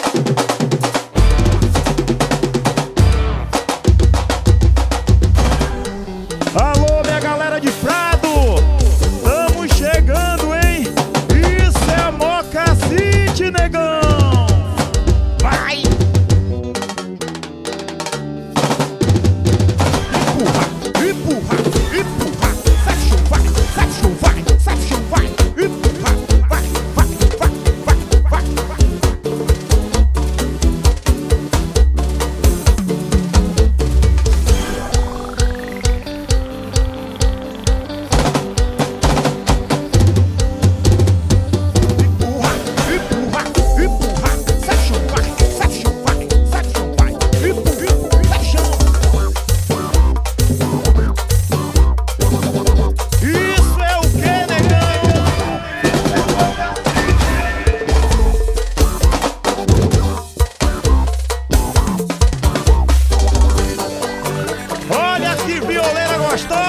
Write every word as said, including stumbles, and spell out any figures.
Alô, minha galera de Prado, tamo chegando, hein? Isso é a Moca City, negão! Vai! Empurra, empurra, empurra, section vai, section vai, section vai, empurra, vai, vai, vai, vai, vai, vai. Olha que violeira gostosa!